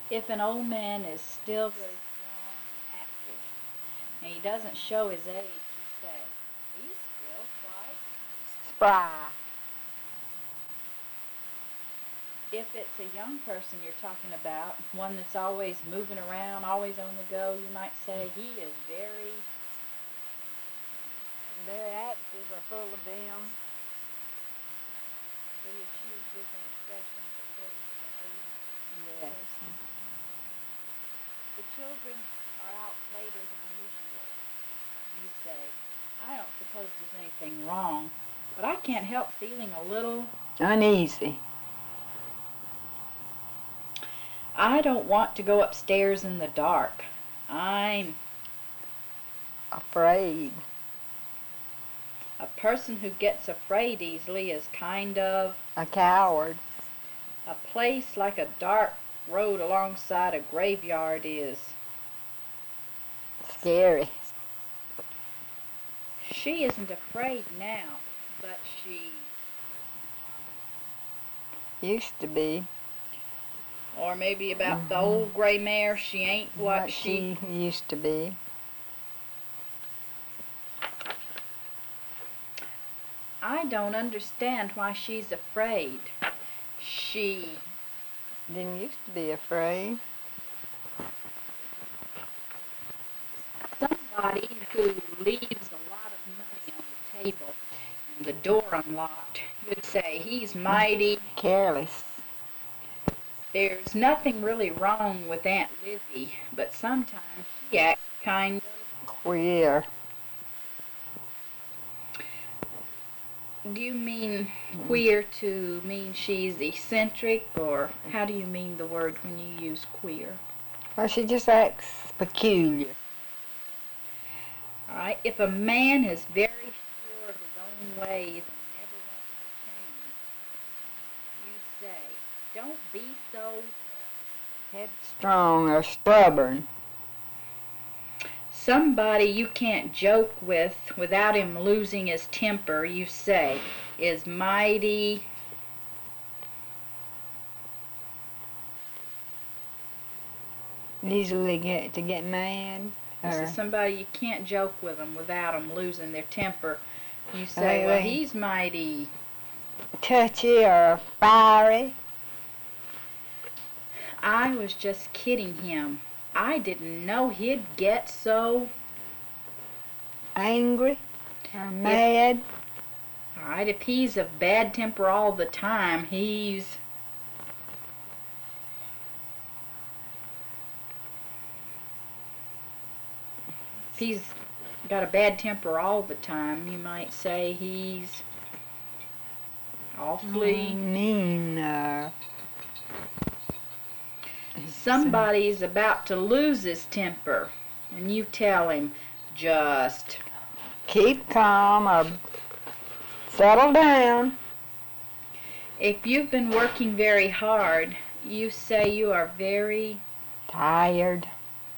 If an old man is still very strong and active, and he doesn't show his age, you say, he's still quite Spry. If it's a young person you're talking about, one that's always moving around, always on the go, you might say he is very active or full of them. So you choose different expressions according to the age. Yes. The children are out later than usual. You say, I don't suppose there's anything wrong, but I can't help feeling a little uneasy. I don't want to go upstairs in the dark. I'm afraid. A person who gets afraid easily is kind of a coward. A place like a dark road alongside a graveyard is scary. She isn't afraid now, but she used to be. Or maybe about the old gray mare, she ain't what she used to be. I don't understand why she's afraid. She didn't used to be afraid. Somebody who leaves a lot of money on the table and the door unlocked, you'd say he's mighty careless. There's nothing really wrong with Aunt Lizzie, but sometimes she acts kind of queer. Do you mean queer to mean she's eccentric, or how do you mean the word when you use queer? Well, she just acts peculiar. All right. If a man is very sure of his own ways and never wants to change, you say, don't be so headstrong or stubborn. Somebody you can't joke with without him losing his temper, you say, is mighty easily get mad. This is somebody you can't joke with them without them losing their temper. You say, well, he's mighty touchy or fiery. I was just kidding him. I didn't know he'd get so angry or mad. All right, if he's of bad temper all the time, he's if he's got a bad temper all the time, you might say he's awfully mean. Somebody's about to lose his temper, and you tell him, just keep calm or settle down. If you've been working very hard, you say you are very tired.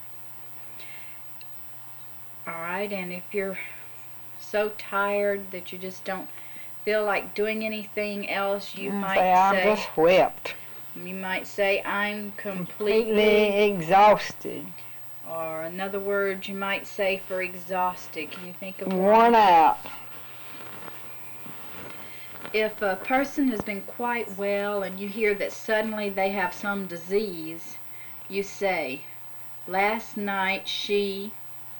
All right, and if you're so tired that you just don't feel like doing anything else, you might say, I'm just whipped. You might say, I'm completely exhausted. Or another word you might say for exhausted. Can you think of worn out? If a person has been quite well and you hear that suddenly they have some disease, you say, last night she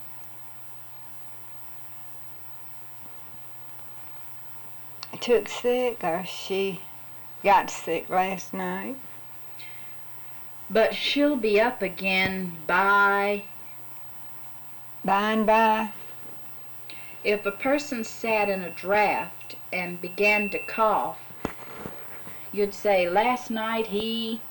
took sick, or she got sick last night. But she'll be up again by and by. If a person sat in a draft and began to cough, you'd say, last night he